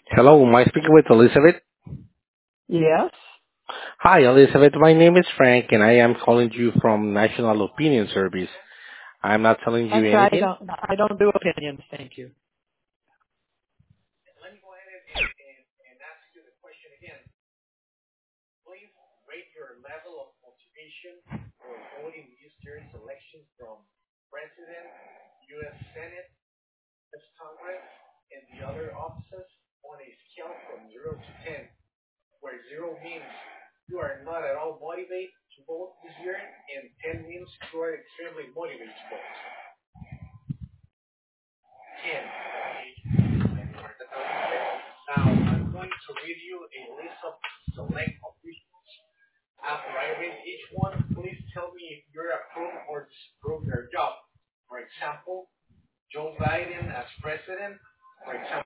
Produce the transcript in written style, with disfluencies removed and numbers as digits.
Hello, am I speaking with Elizabeth? Yes. Hi, Elizabeth. My name is Frank, and I am calling you from National Opinion Service. I'm not telling you Actually, I anything. don't do opinions. Thank you. Please rate your level of motivation for voting this year's elections from President, U.S. Senate, U.S. Congress, and the other offices on a scale from 0 to 10, where 0 means you are not at all motivated to vote this year, and 10 means you are extremely motivated to vote. 10. Now, I'm going to read you a list of select officials. After I read each one, please tell me if you approve or disapprove their job. For example, Joe Biden as president. For example,